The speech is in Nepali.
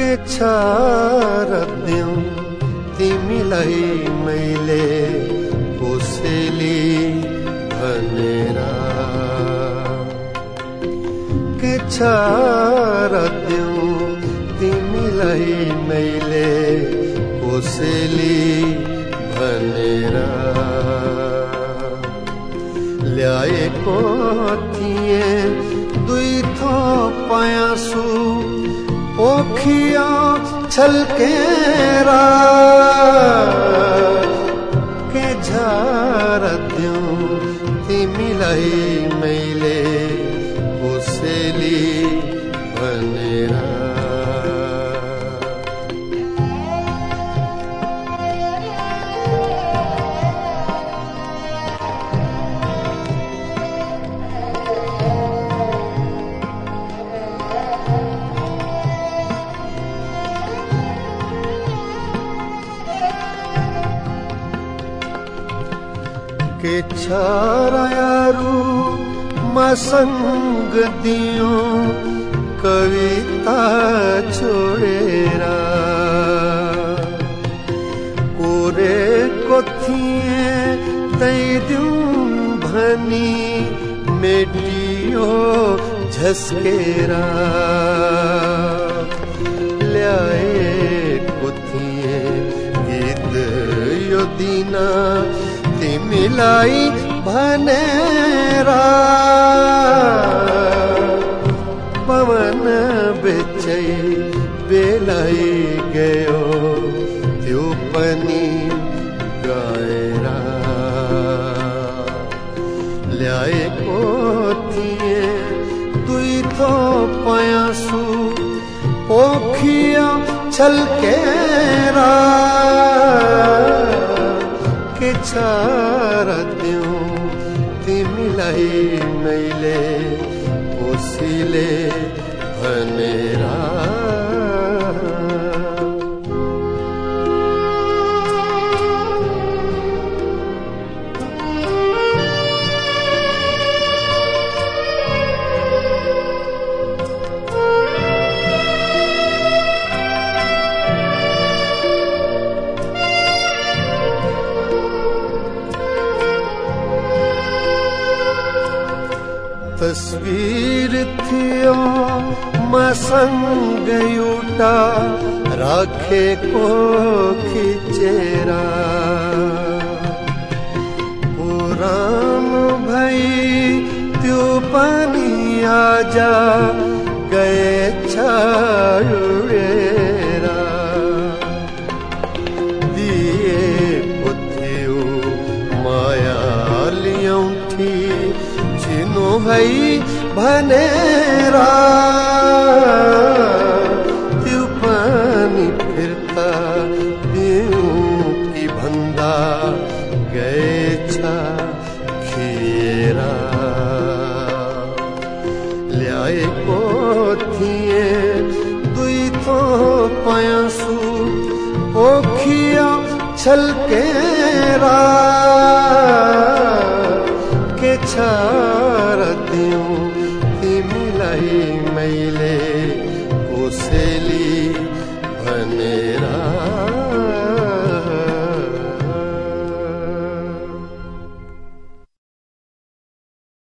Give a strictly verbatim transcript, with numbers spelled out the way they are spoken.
के छार दिउँ तिमीलाई मैले कोसेली भनेर के छार दिउँ तिमीलाई मैले कोसेली भनेर ल्याएको थिए दुई थोक पयासु ओखिया छल्केर के झार दिउँ तिमीलाई मैले कोसेली भनेर के छारायारू मसंग दियो कविता छोडेर कोरे को थिए तै दिउँ भनी मेटियो झस्केर ल्याएको थिए गीत यो दिना तिमीलाई भनेर पवन बेचै बेलाई गयो त्यो पनि गएर ल्याएको थिए दुई थो पयासु ओखिया छल्केर के छार दिउँ तिमीलाई मैले कोसेली भनेर तस्वीर थियो मसँग एउटा राखेको खिचेर पुरानो भई त्यो पनि आज गएछ उडेर दिएको थियो माया ल्याउँथी चिनो है भनेर त्यो पनि फिर्ता दिउँ कि भन्दा गएछ खिएर ल्याएको थिए दुई थो पयासु ओखिया छल्केर के छार दिउँ तिमीलाई मैले कोसेली भनेर